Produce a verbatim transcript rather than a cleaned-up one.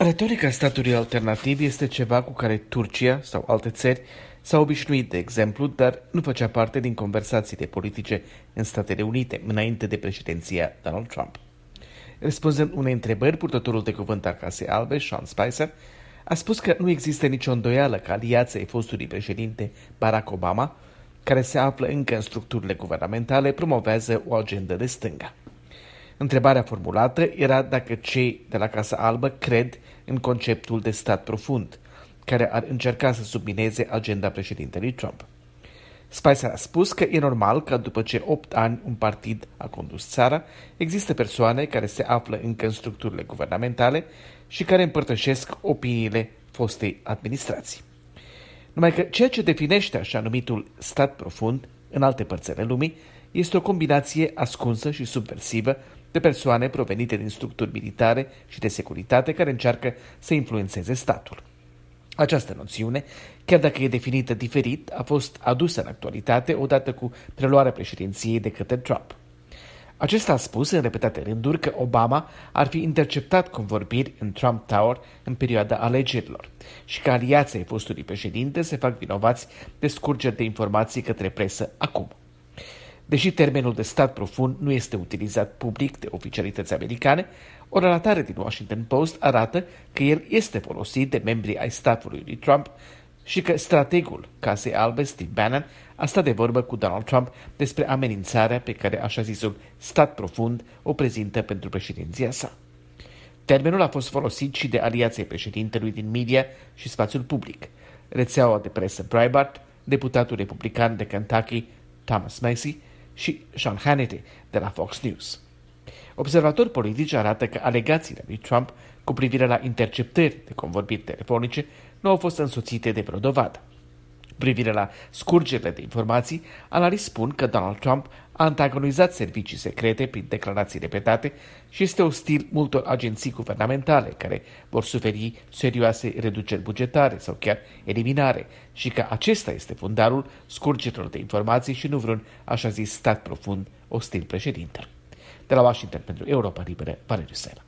Retorica statului alternativ este ceva cu care Turcia sau alte țări s-au obișnuit, de exemplu, dar nu făcea parte din conversațiile politice în Statele Unite, înainte de președinția Donald Trump. Răspunzând unei întrebări, purtătorul de cuvânt al Casei Albe, Sean Spicer, a spus că nu există nicio îndoială că aliații fostului președinte Barack Obama, care se află încă în structurile guvernamentale, promovează o agendă de stânga. Întrebarea formulată era dacă cei de la Casa Albă cred în conceptul de stat profund, care ar încerca să submineze agenda președintelui Trump. Spicer a spus că e normal că după ce opt ani un partid a condus țara, există persoane care se află încă în structurile guvernamentale și care împărtășesc opiniile fostei administrații. Numai că ceea ce definește așa numitul stat profund în alte părți ale lumii este o combinație ascunsă și subversivă de persoane provenite din structuri militare și de securitate care încearcă să influențeze statul. Această noțiune, chiar dacă e definită diferit, a fost adusă în actualitate odată cu preluarea președinției de către Trump. Acesta a spus în repetate rânduri că Obama ar fi interceptat convorbiri în Trump Tower în perioada alegerilor și că aliații fostului președinte se fac vinovați de scurgeri de informații către presă acum. Deși termenul de stat profund nu este utilizat public de oficialități americane, o relatare din Washington Post arată că el este folosit de membrii ai staffului lui Trump și că strategul Casei Albe, Steve Bannon, a stat de vorbă cu Donald Trump despre amenințarea pe care așa zisul stat profund o prezintă pentru președinția sa. Termenul a fost folosit și de aliații președintelui din media și spațiul public, rețeaua de presă Breitbart, deputatul republican de Kentucky Thomas Massie și Sean Hannity de la Fox News. Observatori politici arată că alegațiile lui Trump cu privire la interceptări de convorbiri telefonice nu au fost însoțite de vreo dovadă. Cu privire la scurgerile de informații, analiști spun că Donald Trump a antagonizat servicii secrete prin declarații repetate și este ostil multor agenții guvernamentale care vor suferi serioase reduceri bugetare sau chiar eliminare și că acesta este fundalul scurgerilor de informații și nu vreun așa zis stat profund ostil președinte. De la Washington pentru Europa Liberă, Valeriu Sela.